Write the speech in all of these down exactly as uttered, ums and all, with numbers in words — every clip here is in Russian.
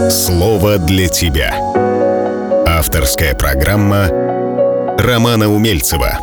Слово для тебя. Авторская программа Романа Умельцева.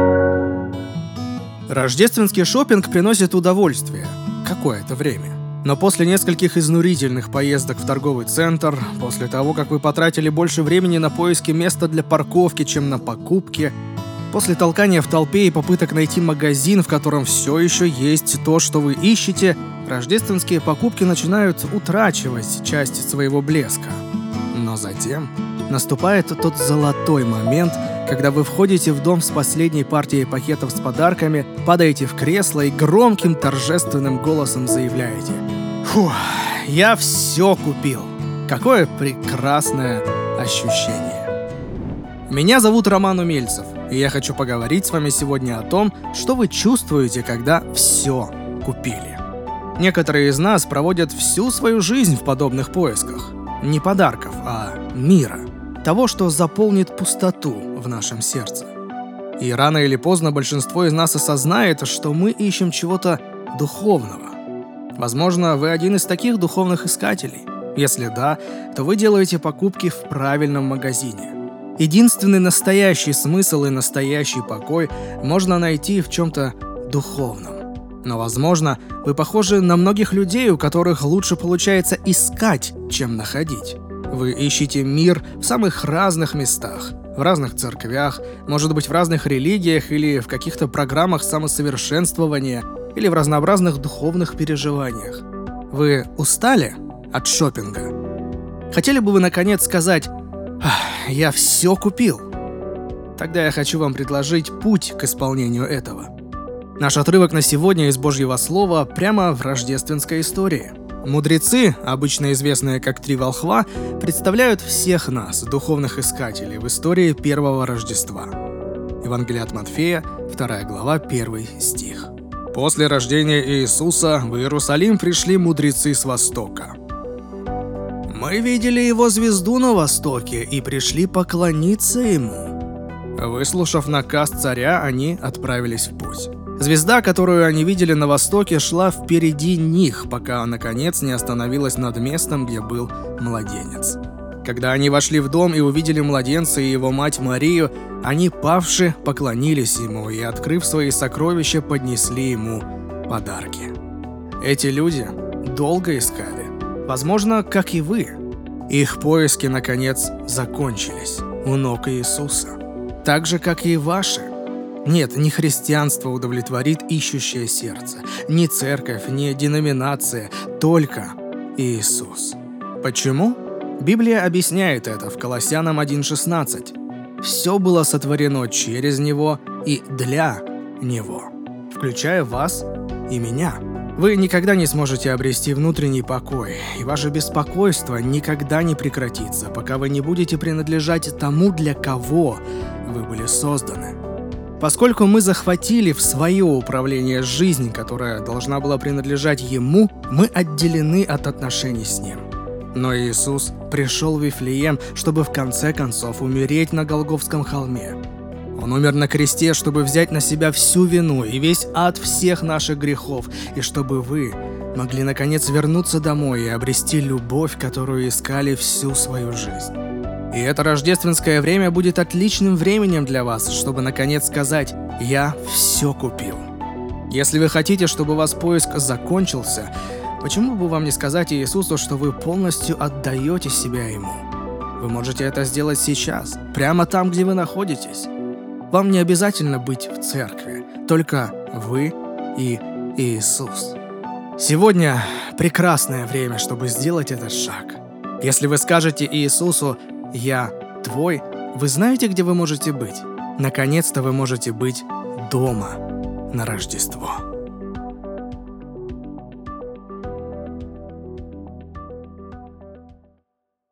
Рождественский шопинг приносит удовольствие какое-то время. Но после нескольких изнурительных поездок в торговый центр, после того, как вы потратили больше времени на поиски места для парковки, чем на покупки, после толкания в толпе и попыток найти магазин, в котором все еще есть то, что вы ищете, рождественские покупки начинают утрачивать часть своего блеска. Но затем наступает тот золотой момент, когда вы входите в дом с последней партией пакетов с подарками, падаете в кресло и громким торжественным голосом заявляете: «Фух, я все купил!» Какое прекрасное ощущение! Меня зовут Роман Умельцев, и я хочу поговорить с вами сегодня о том, что вы чувствуете, когда все купили. Некоторые из нас проводят всю свою жизнь в подобных поисках. Не подарков, а мира. Того, что заполнит пустоту в нашем сердце. И рано или поздно большинство из нас осознает, что мы ищем чего-то духовного. Возможно, вы один из таких духовных искателей. Если да, то вы делаете покупки в правильном магазине. Единственный настоящий смысл и настоящий покой можно найти в чем-то духовном. Но, возможно, вы похожи на многих людей, у которых лучше получается искать, чем находить. Вы ищете мир в самых разных местах, в разных церквях, может быть, в разных религиях или в каких-то программах самосовершенствования, или в разнообразных духовных переживаниях. Вы устали от шопинга? Хотели бы вы, наконец, сказать: «Я все купил»? Тогда я хочу вам предложить путь к исполнению этого. Наш отрывок на сегодня из Божьего Слова прямо в рождественской истории. Мудрецы, обычно известные как Три волхва, представляют всех нас, духовных искателей, в истории первого Рождества. Евангелие от Матфея, вторая глава, первый стих. После рождения Иисуса в Иерусалим пришли мудрецы с Востока. «Мы видели его звезду на востоке и пришли поклониться ему». Выслушав наказ царя, они отправились в путь. Звезда, которую они видели на востоке, шла впереди них, пока, наконец, не остановилась над местом, где был младенец. Когда они вошли в дом и увидели младенца и его мать Марию, они, павши, поклонились ему и, открыв свои сокровища, поднесли ему подарки. Эти люди долго искали, возможно, как и вы. Их поиски, наконец, закончились у ног Иисуса, так же, как и ваши. Нет, не христианство удовлетворит ищущее сердце, ни церковь, ни деноминация, только Иисус. Почему? Библия объясняет это в Колоссянам один шестнадцать. Все было сотворено через Него и для Него, включая вас и меня. Вы никогда не сможете обрести внутренний покой, и ваше беспокойство никогда не прекратится, пока вы не будете принадлежать тому, для кого вы были созданы. Поскольку мы захватили в свое управление жизнь, которая должна была принадлежать Ему, мы отделены от отношений с Ним. Но Иисус пришел в Вифлеем, чтобы в конце концов умереть на Голгофском холме. Он умер на кресте, чтобы взять на себя всю вину и весь ад всех наших грехов, и чтобы вы могли наконец вернуться домой и обрести любовь, которую искали всю свою жизнь. И это рождественское время будет отличным временем для вас, чтобы наконец сказать: «Я все купил». Если вы хотите, чтобы ваш поиск закончился, почему бы вам не сказать Иисусу, что вы полностью отдаете себя Ему? Вы можете это сделать сейчас, прямо там, где вы находитесь. Вам не обязательно быть в церкви, только вы и Иисус. Сегодня прекрасное время, чтобы сделать этот шаг. Если вы скажете Иисусу: «Я твой», вы знаете, где вы можете быть? Наконец-то вы можете быть дома на Рождество.